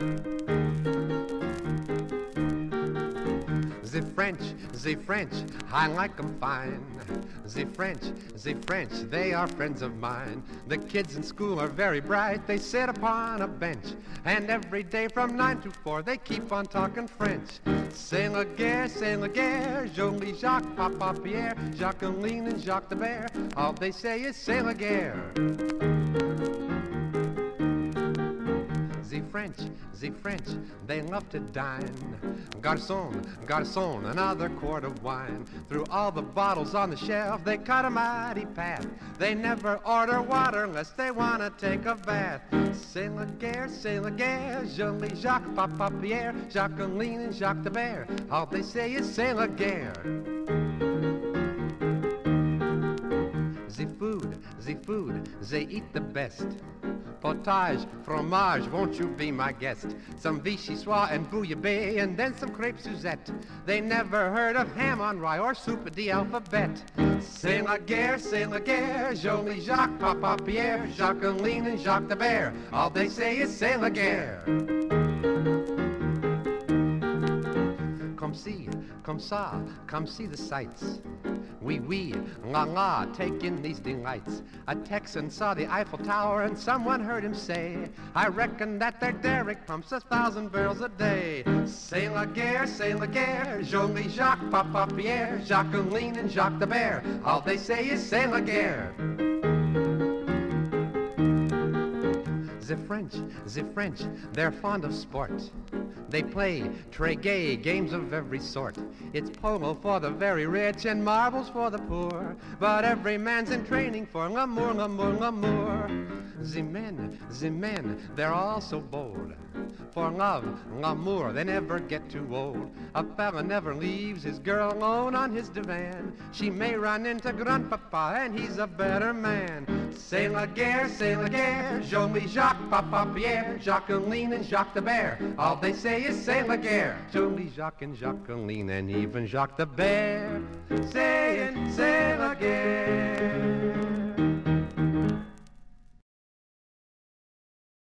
The French, I like 'em fine. The French, they are friends of mine. The kids in school are very bright. They sit upon a bench, and every day from 9 to 4 they keep on talking French. C'est la guerre, Jolie Jacques, Papa Pierre, Jacqueline and Jacques the Bear. All they say is c'est la guerre. The French, they love to dine. Garçon, another quart of wine. Through all the bottles on the shelf, they cut a mighty path. They never order water unless they want to take a bath. C'est la guerre, Jolie Jacques, Papa Pierre, Jacqueline and Jacques the Bear. All they say is c'est la guerre. The food, they eat the best. Potage, fromage, won't you be my guest? Some vichyssoise and bouillabaisse, and then some crepe Suzette. They never heard of ham on rye or soup at the alphabet. C'est la guerre, Jolie Jacques, Papa Pierre, Jacqueline and Jacques the Bear. All they say is c'est la guerre. Come see the sights. Oui, la, take in these delights. A Texan saw the Eiffel Tower and someone heard him say, I reckon that their derrick pumps 1,000 barrels a day. C'est la guerre, Jolie Jacques, Papa Pierre, Jacqueline and Jacques the Bear. All they say is c'est la guerre. The French, they're fond of sport. They play très-gay games of every sort. It's polo for the very rich and marbles for the poor. But every man's in training for l'amour. The men, they're all so bold. For love, l'amour, they never get too old. A fella never leaves his girl alone on his divan. She may run into grandpapa and he's a better man. C'est la guerre, Jolie Jacques, Papa Pierre, Jacqueline and Jacques the Bear. All they say is c'est la guerre. Jolie Jacques and Jacqueline and even Jacques the Bear, saying c'est la guerre.